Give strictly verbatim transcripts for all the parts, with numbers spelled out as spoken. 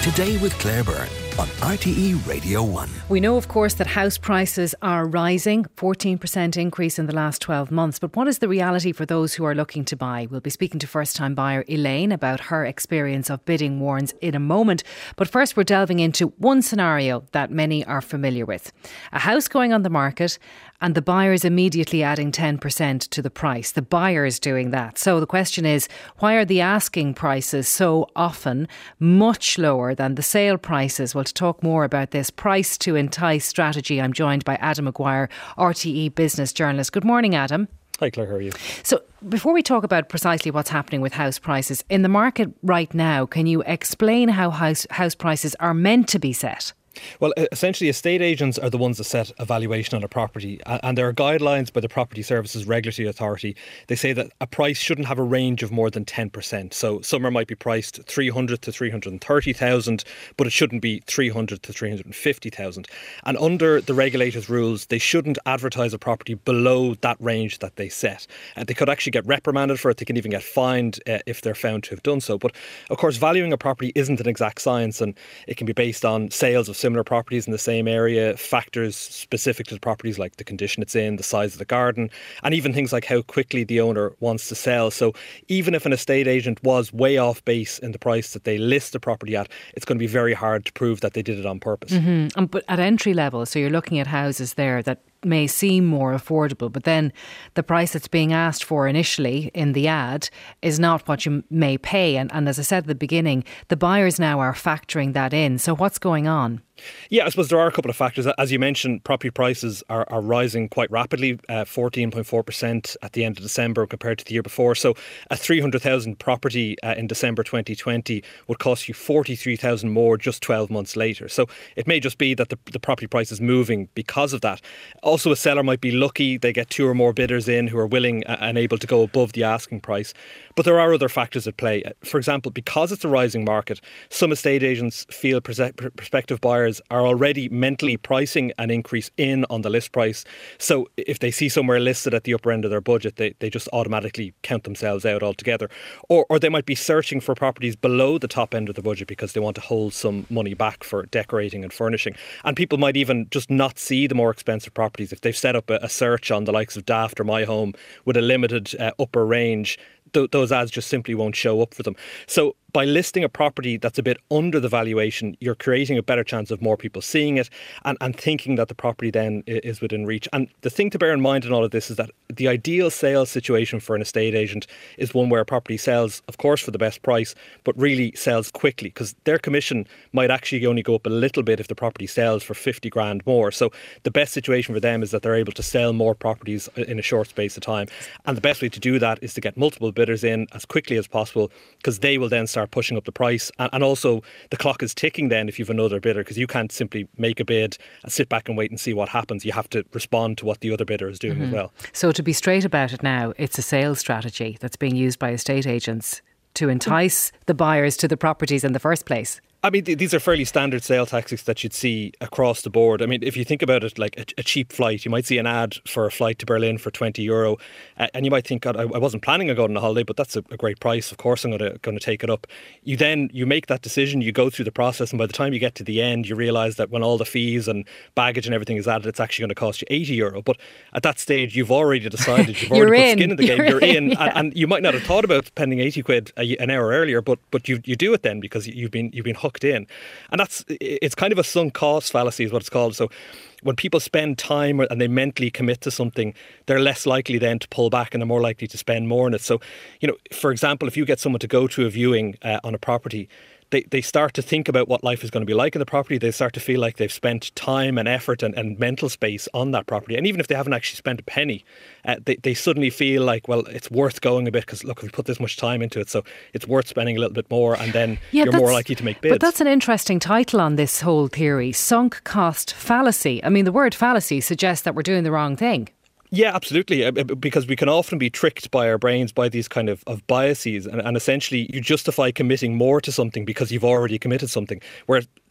Today with Claire Byrne on R T E Radio one. We know, of course, that house prices are rising, fourteen percent increase in the last twelve months. But what is the reality for those who are looking to buy? We'll be speaking to first-time buyer Elaine about her experience of bidding wars in a moment. But first, we're delving into one scenario that many are familiar with. A house going on the market and the buyers immediately adding ten percent to the price. The buyers doing that. So the question is, why are the asking prices so often much lower than the sale prices? Well, to talk more about this price to entice strategy, I'm joined by Adam Maguire, R T E business journalist. Good morning, Adam. Hi Claire, how are you? So before we talk about precisely what's happening with house prices in the market right now, can you explain how house house prices are meant to be set? Well, essentially, estate agents are the ones that set a valuation on a property, and there are guidelines by the Property Services Regulatory Authority. They say that a price shouldn't have a range of more than ten percent. So somewhere might be priced three hundred to three hundred thirty thousand, but it shouldn't be three hundred to three hundred fifty thousand. And under the regulators' rules, they shouldn't advertise a property below that range that they set. And they could actually get reprimanded for it. They can even get fined uh, if they're found to have done so. But of course, valuing a property isn't an exact science, and it can be based on sales of similar properties in the same area, factors specific to the properties like the condition it's in, the size of the garden, and even things like how quickly the owner wants to sell. So even if an estate agent was way off base in the price that they list the property at, it's going to be very hard to prove that they did it on purpose. Mm-hmm. Um, but at entry level, so you're looking at houses there that may seem more affordable, but then the price that's being asked for initially in the ad is not what you may pay. And, and as I said at the beginning, the buyers now are factoring that in. So what's going on? Yeah, I suppose there are a couple of factors. As you mentioned, property prices are, are rising quite rapidly, uh, fourteen point four percent at the end of December compared to the year before. So a three hundred thousand property uh, in December twenty twenty would cost you forty-three thousand more just twelve months later. So it may just be that the, the property price is moving because of that. Also, a seller might be lucky, they get two or more bidders in who are willing and able to go above the asking price. But there are other factors at play. For example, because it's a rising market, some estate agents feel prospective buyers are already mentally pricing an increase in on the list price. So if they see somewhere listed at the upper end of their budget, they, they just automatically count themselves out altogether. Or, or they might be searching for properties below the top end of the budget because they want to hold some money back for decorating and furnishing. And people might even just not see the more expensive properties. If they've set up a, a search on the likes of Daft or My Home with a limited uh, upper range, th- those ads just simply won't show up for them. So by listing a property that's a bit under the valuation, you're creating a better chance of more people seeing it and, and thinking that the property then is within reach. And the thing to bear in mind in all of this is that the ideal sales situation for an estate agent is one where a property sells, of course, for the best price, but really sells quickly, because their commission might actually only go up a little bit if the property sells for fifty grand more. So the best situation for them is that they're able to sell more properties in a short space of time. And the best way to do that is to get multiple bidders in as quickly as possible, because they will then start pushing up the price. And, and also the clock is ticking then if you've another bidder, because you can't simply make a bid and sit back and wait and see what happens. You have to respond to what the other bidder is doing mm-hmm. as well. So to be straight about it now, it's a sales strategy that's being used by estate agents to entice the buyers to the properties in the first place. I mean, th- these are fairly standard sale tactics that you'd see across the board. I mean, if you think about it like a, a cheap flight, you might see an ad for a flight to Berlin for twenty euro, uh, and you might think, God, I, I wasn't planning on going on a holiday, but that's a, a great price. Of course, I'm going to going to take it up. You then you make that decision, you go through the process, and by the time you get to the end, you realise that when all the fees and baggage and everything is added, it's actually going to cost you eighty euro. But at that stage, you've already decided, you've already put in. skin in the game. You're, you're in, yeah. and, and you might not have thought about spending eighty quid a, an hour earlier, but but you you do it then because you've been you've been hooked in. And that's, it's kind of a sunk cost fallacy is what it's called. So when people spend time and they mentally commit to something, they're less likely then to pull back and they're more likely to spend more on it. So, you know, for example, if you get someone to go to a viewing uh, on a property, They, they start to think about what life is going to be like in the property. They start to feel like they've spent time and effort and, and mental space on that property. And even if they haven't actually spent a penny, uh, they, they suddenly feel like, well, it's worth going a bit because, look, we've put this much time into it, so it's worth spending a little bit more, and then yeah, you're more likely to make bids. But that's an interesting title on this whole theory, sunk cost fallacy. I mean, the word fallacy suggests that we're doing the wrong thing. Yeah, absolutely. Because we can often be tricked by our brains by these kind of, of biases. And, and essentially, you justify committing more to something because you've already committed something. Where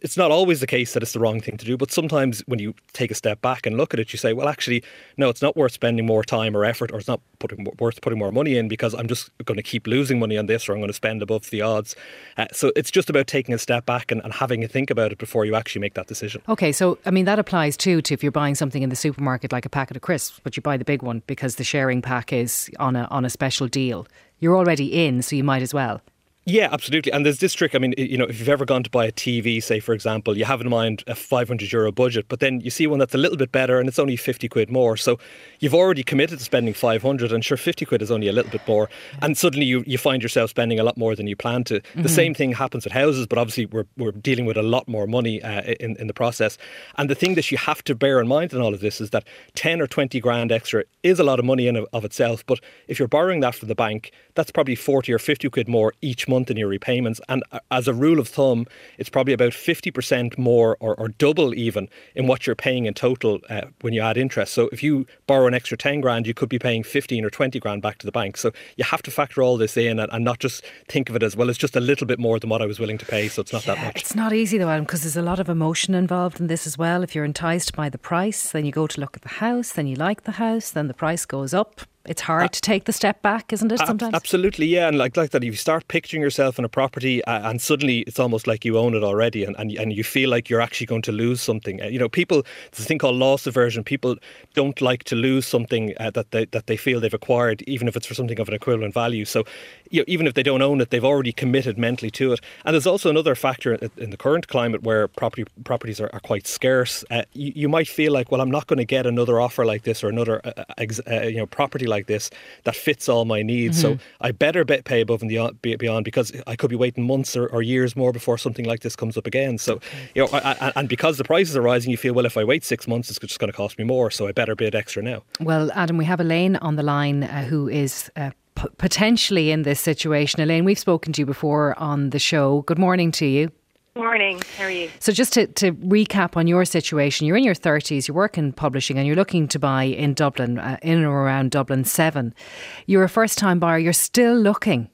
it's not always the case that it's the wrong thing to do, but sometimes when you take a step back and look at it, you say, well, actually, no, it's not worth spending more time or effort, or it's not putting, worth putting more money in, because I'm just going to keep losing money on this, or I'm going to spend above the odds. Uh, so it's just about taking a step back and, and having a think about it before you actually make that decision. Okay, so I mean that applies too to if you're buying something in the supermarket like a packet of crisps, but you buy the big one because the sharing pack is on a on a special deal. You're already in, so you might as well. Yeah, absolutely. And there's this trick. I mean, you know, if you've ever gone to buy a T V, say, for example, you have in mind a five hundred euro budget, but then you see one that's a little bit better and it's only fifty quid more. So you've already committed to spending five hundred, and sure, fifty quid is only a little bit more. And suddenly you, you find yourself spending a lot more than you planned to. Mm-hmm. The same thing happens with houses, but obviously we're, we're dealing with a lot more money uh, in, in the process. And the thing that you have to bear in mind in all of this is that ten or twenty grand extra is a lot of money in of itself. But if you're borrowing that from the bank, that's probably forty or fifty quid more each month in your repayments. And as a rule of thumb, it's probably about fifty percent more, or, or double even, in what you're paying in total uh, when you add interest. So if you borrow an extra ten grand, you could be paying fifteen or twenty grand back to the bank. So you have to factor all this in and, and not just think of it as, well, it's just a little bit more than what I was willing to pay, so it's not yeah, that much. It's not easy though, Adam, because there's a lot of emotion involved in this as well. If you're enticed by the price, then you go to look at the house, then you like the house, then the price goes up. It's hard uh, to take the step back, isn't it, sometimes? Absolutely, yeah. And like like that, if you start picturing yourself in a property uh, and suddenly it's almost like you own it already, and, and, and you feel like you're actually going to lose something. Uh, you know, people, there's a thing called loss aversion. People don't like to lose something uh, that, they, that they feel they've acquired, even if it's for something of an equivalent value. So you know, even if they don't own it, they've already committed mentally to it. And there's also another factor in the current climate where property properties are, are quite scarce. Uh, you, you might feel like, well, I'm not going to get another offer like this, or another uh, ex, uh, you know property like this that fits all my needs. Mm-hmm. So I better bet pay above and beyond, because I could be waiting months or, or years more before something like this comes up again. So, you know, I, I, and because the prices are rising, you feel, well, if I wait six months, it's just going to cost me more. So I better bid extra now. Well, Adam, we have Elaine on the line uh, who is uh, p- potentially in this situation. Elaine, we've spoken to you before on the show. Good morning to you. Morning, how are you? So just to, to recap on your situation, you're in your thirties, you work in publishing, and you're looking to buy in Dublin, uh, in or around Dublin seven. You're a first time buyer, you're still looking.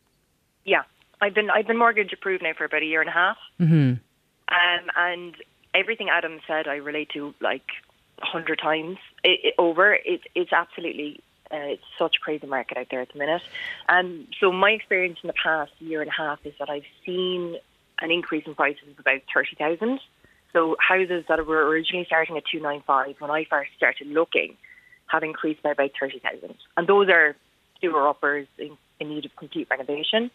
Yeah, I've been I've been mortgage approved now for about a year and a half. Mm-hmm. Um, and everything Adam said I relate to like a hundred times it, it, over. It, it's absolutely, uh, it's such a crazy market out there at the minute. Um, so my experience in the past year and a half is that I've seen an increase in prices of about thirty thousand. So houses that were originally starting at two ninety-five when I first started looking have increased by about thirty thousand. And those are sewer uppers in, in need of complete renovation.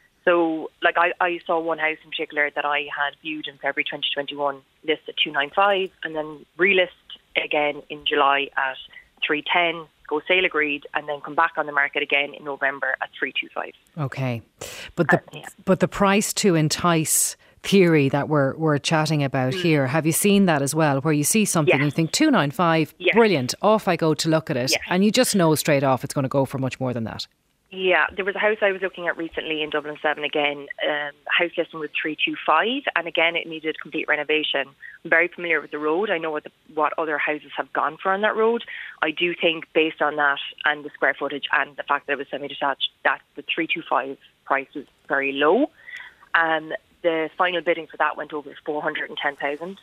So like I, I saw one house in particular that I had viewed in February twenty twenty-one, list at two ninety-five, and then relist again in July at three ten, go sale agreed, and then come back on the market again in November at three twenty-five. Okay. But the uh, yeah. but the price to entice theory that we're we're chatting about mm. here, have you seen that as well, where you see something yes. and you think two ninety-five, yes. brilliant, off I go to look at it, yes. and you just know straight off it's going to go for much more than that? Yeah, there was a house I was looking at recently in Dublin seven again. Um, house listing was three twenty-five, and again it needed complete renovation. I'm very familiar with the road. I know what the, what other houses have gone for on that road. I do think, based on that and the square footage and the fact that it was semi-detached, that the three twenty-five price was very low. Um, the final bidding for that went over four hundred ten thousand.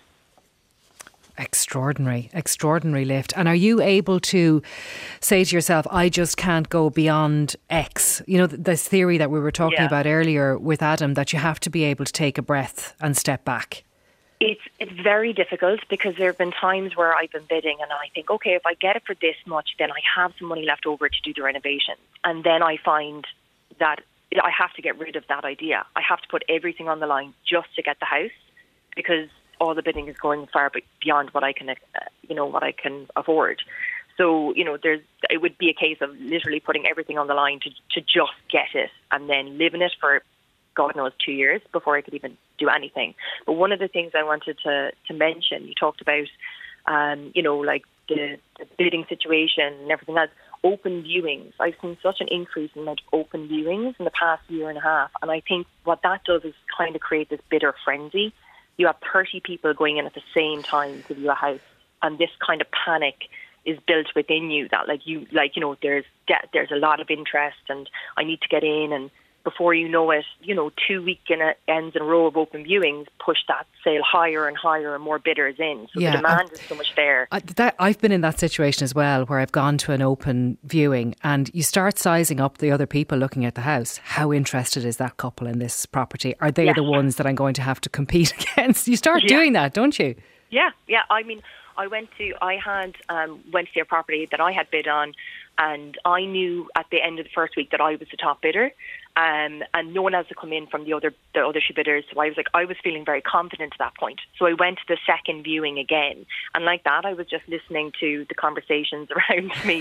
Extraordinary, extraordinary lift. And are you able to say to yourself, I just can't go beyond X? You know, this theory that we were talking yeah. about earlier with Adam, that you have to be able to take a breath and step back. It's it's very difficult, because there have been times where I've been bidding and I think, okay, if I get it for this much, then I have some money left over to do the renovation. And then I find that I have to get rid of that idea. I have to put everything on the line just to get the house, because all the bidding is going far beyond what I can, uh, you know, what I can afford. So, you know, there's it would be a case of literally putting everything on the line to to just get it, and then live in it for God knows two years before I could even do anything. But one of the things I wanted to to mention, you talked about, um, you know, like the, the bidding situation and everything else. Open viewings. I've seen such an increase in like open viewings in the past year and a half, and I think what that does is kind of create this bidder frenzy. You have thirty people going in at the same time to view a house, and this kind of panic is built within you that like you like you know there's there's a lot of interest and I need to get in, and before you know it, you know, two weekend ends in a row of open viewings push that sale higher and higher and more bidders in. So yeah, the demand I, is so much there. I, that, I've been in that situation as well, where I've gone to an open viewing and you start sizing up the other people looking at the house. How interested is that couple in this property? Are they yeah. the ones that I'm going to have to compete against? You start yeah. doing that, don't you? Yeah, yeah. I mean, I went to, I had, um, went to see a property that I had bid on, and I knew at the end of the first week that I was the top bidder, um, and no one else had come in from the other the other two bidders. So I was like, I was feeling very confident at that point. So I went to the second viewing again, and like that, I was just listening to the conversations around me,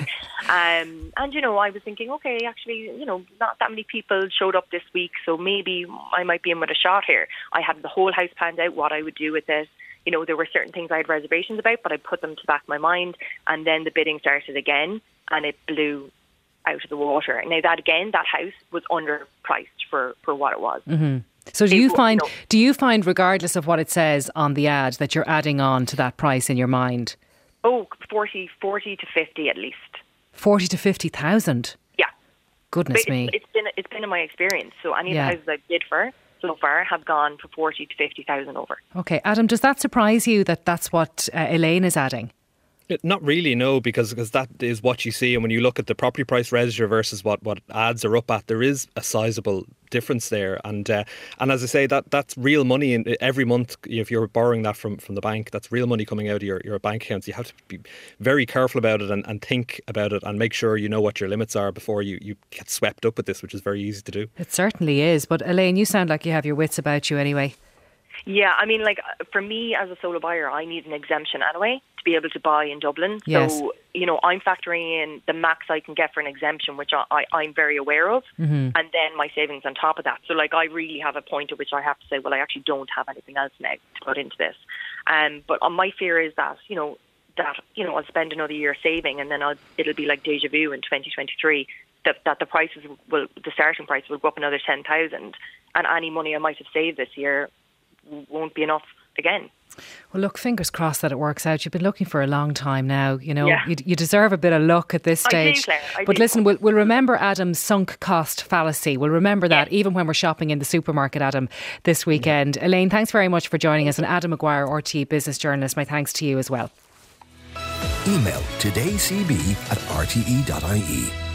um, and you know, I was thinking, okay, actually, you know, not that many people showed up this week, so maybe I might be in with a shot here. I had the whole house planned out, what I would do with this. You know, there were certain things I had reservations about, but I put them to the back of my mind, and then the bidding started again, and it blew out of the water. Now that again, that house was underpriced for, for what it was. Mm-hmm. So do you find, you know, do you find, regardless of what it says on the ad, that you're adding on to that price in your mind? Oh, forty, forty to fifty at least. Forty to fifty thousand. Yeah. Goodness but me. It's, it's been it's been in my experience. So any yeah. of the houses I've bid for so far have gone for forty to fifty thousand over. Okay, Adam, does that surprise you that that's what uh, Elaine is adding? Not really, no, because because that is what you see. And when you look at the property price register versus what, what ads are up at, there is a sizable difference there. And uh, and as I say, that that's real money. And every month, if you're borrowing that from, from the bank, that's real money coming out of your, your bank accounts. You have to be very careful about it and, and think about it and make sure you know what your limits are before you, you get swept up with this, which is very easy to do. It certainly is. But Elaine, you sound like you have your wits about you anyway. Yeah, I mean, like, for me as a solo buyer, I need an exemption anyway to be able to buy in Dublin. Yes. So, you know, I'm factoring in the max I can get for an exemption, which I, I, I'm very aware of, mm-hmm. and then my savings on top of that. So, like, I really have a point at which I have to say, well, I actually don't have anything else now to put into this. Um, but uh, my fear is that, you know, that, you know, I'll spend another year saving, and then I'll, it'll be like deja vu in twenty twenty-three, that, that the prices will, the starting price will go up another ten thousand, and any money I might have saved this year won't be enough again. Well, look, fingers crossed that it works out. You've been looking for a long time now. You know, yeah. you, you deserve a bit of luck at this stage. I do, Claire, I but do. listen, we'll, we'll remember Adam's sunk cost fallacy. We'll remember that yeah. even when we're shopping in the supermarket, Adam, this weekend. Mm-hmm. Elaine, thanks very much for joining us. And Adam Maguire, R T E business journalist, my thanks to you as well. Email todaycb at r t e dot i e.